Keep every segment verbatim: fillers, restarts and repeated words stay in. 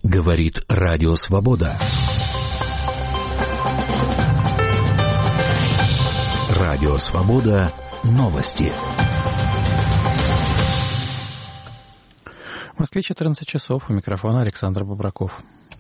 Говорит Радио Свобода. Радио Свобода. Новости. В Москве четырнадцать часов. У микрофона Александр Бобраков.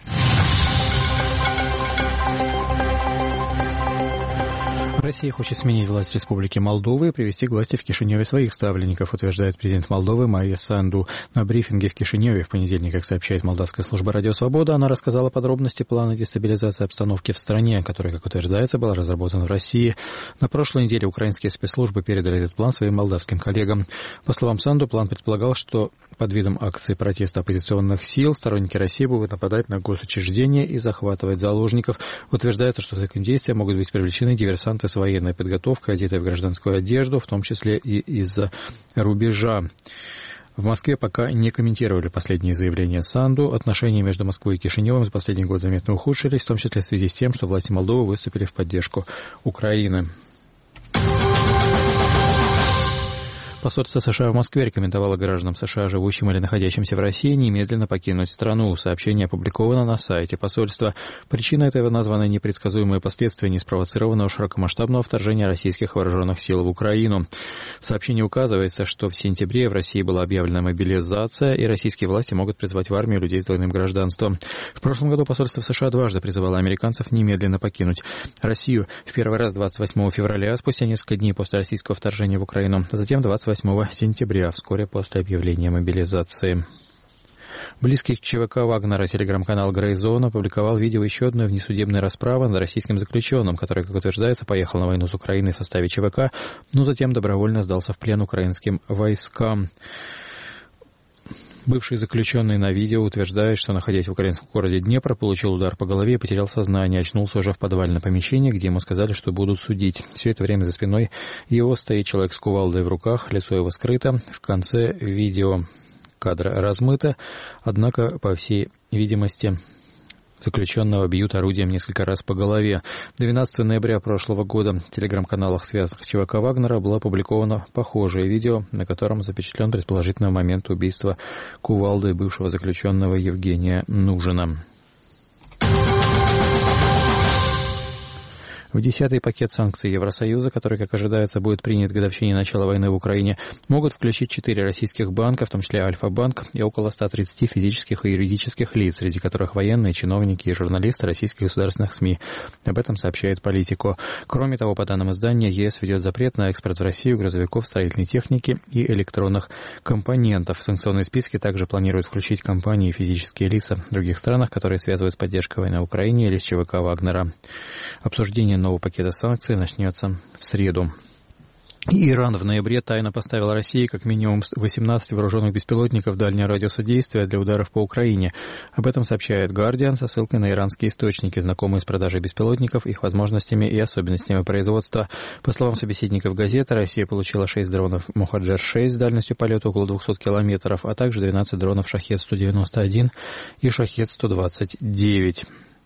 Россия хочет сменить власть Республики Молдова и привести к власти в Кишиневе своих ставленников, утверждает президент Молдовы Майя Санду. На брифинге в Кишиневе в понедельник, как сообщает молдавская служба «Радио Свобода», она рассказала подробности плана дестабилизации обстановки в стране, который, как утверждается, был разработан в России. На прошлой неделе украинские спецслужбы передали этот план своим молдавским коллегам. По словам Санду, план предполагал, что под видом акции протеста оппозиционных сил сторонники России будут нападать на госучреждения и захватывать заложников. Утверждается, что в таким действиям могут быть привлечены диверсанты с военной подготовкой, одетые в гражданскую одежду, в том числе и из-за рубежа. В Москве пока не комментировали последние заявления Санду. Отношения между Москвой и Кишиневым за последний год заметно ухудшились, в том числе в связи с тем, что власти Молдовы выступили в поддержку Украины. Посольство США в Москве рекомендовало гражданам США, живущим или находящимся в России, немедленно покинуть страну. Сообщение опубликовано на сайте посольства. Причина этого названы непредсказуемые последствия неспровоцированного широкомасштабного вторжения российских вооруженных сил в Украину. В сообщении указывается, что в сентябре в России была объявлена мобилизация, и российские власти могут призвать в армию людей с двойным гражданством. В прошлом году посольство США дважды призывало американцев немедленно покинуть Россию. В первый раз двадцать восьмого февраля, спустя несколько дней после российского вторжения в Украину, затем двадцать восьмого сентября, вскоре после объявления мобилизации. Близкий к ЧВК Вагнера телеграм-канал Грейзон опубликовал видео еще одной внесудебной расправы над российским заключенным, который, как утверждается, поехал на войну с Украиной в составе ЧВК, но затем добровольно сдался в плен украинским войскам. Бывший заключенный на видео утверждает, что, находясь в украинском городе Днепр, получил удар по голове и потерял сознание. Очнулся уже в подвальном помещении, где ему сказали, что будут судить. Все это время за спиной его стоит человек с кувалдой в руках, лицо его скрыто. В конце видео кадра размыто, однако, по всей видимости, заключенного бьют орудием несколько раз по голове. двенадцатого ноября прошлого года в телеграм-каналах, связанных с ЧВК Вагнера, было опубликовано похожее видео, на котором запечатлен предположительно момент убийства кувалдой бывшего заключенного Евгения Нужина. В десятый пакет санкций Евросоюза, который, как ожидается, будет принят к годовщине начала войны в Украине, могут включить четыре российских банка, в том числе Альфа-банк, и около ста тридцати физических и юридических лиц, среди которых военные, чиновники и журналисты российских государственных СМИ. Об этом сообщает Политико. Кроме того, по данным издания, ЕС ведет запрет на экспорт в Россию грузовиков, строительной техники и электронных компонентов. В санкционные списки также планируют включить компании и физические лица в других странах, которые связывают с поддержкой войны в Украине или с ЧВК Вагнера. Обсуждение нового пакета санкций начнется в среду. Иран в ноябре тайно поставил России как минимум восемнадцать вооруженных беспилотников дальнего радиуса действия для ударов по Украине. Об этом сообщает Guardian со ссылкой на иранские источники, знакомые с продажей беспилотников, их возможностями и особенностями производства. По словам собеседников газеты, Россия получила шесть дронов Мохаджер шесть с дальностью полета около двухсот километров, а также двенадцать дронов Шахед сто девяносто один и Шахед сто двадцать девять.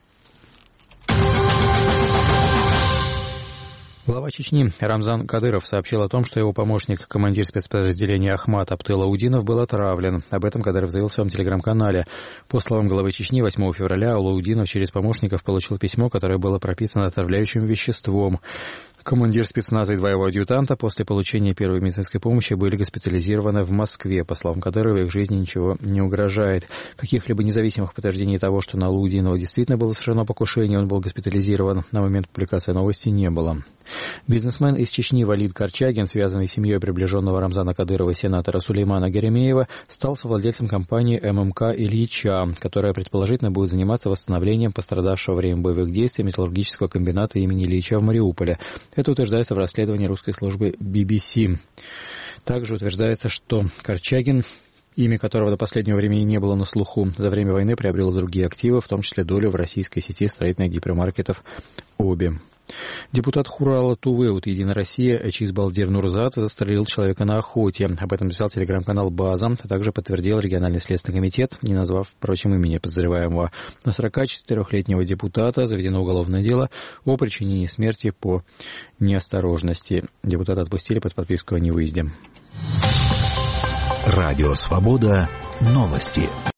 Глава Чечни Рамзан Кадыров сообщил о том, что его помощник, командир спецподразделения Ахмат Аптылаудинов, был отравлен. Об этом Кадыров заявил в своем телеграм-канале. По словам главы Чечни, восьмого февраля Алаудинов через помощников получил письмо, которое было пропитано отравляющим веществом. Командир спецназа и два его адъютанта после получения первой медицинской помощи были госпитализированы в Москве. По словам Кадырова, их жизни ничего не угрожает. Каких-либо независимых подтверждений того, что на Алаудинова действительно было совершено покушение, он был госпитализирован, на момент публикации новости не было. Бизнесмен из Чечни Валид Корчагин, связанный с семьей приближенного Рамзана Кадырова и сенатора Сулеймана Геремеева, стал совладельцем компании ММК Ильича, которая предположительно будет заниматься восстановлением пострадавшего во время боевых действий металлургического комбината имени Ильича в Мариуполе. Это утверждается в расследовании русской службы би би си. Также утверждается, что Корчагин, имя которого до последнего времени не было на слуху, за время войны приобрел другие активы, в том числе долю в российской сети строительных гипермаркетов «Оби». Депутат Хурала Тувы от «Единой России» Эчис Балдир Нурзат застрелил человека на охоте. Об этом писал телеграм-канал «База», а также подтвердил региональный следственный комитет, не назвав, впрочем, имени подозреваемого. На сорокачетырёхлетнего депутата заведено уголовное дело о причинении смерти по неосторожности. Депутата отпустили под подписку о невыезде. Радио Свобода. Новости.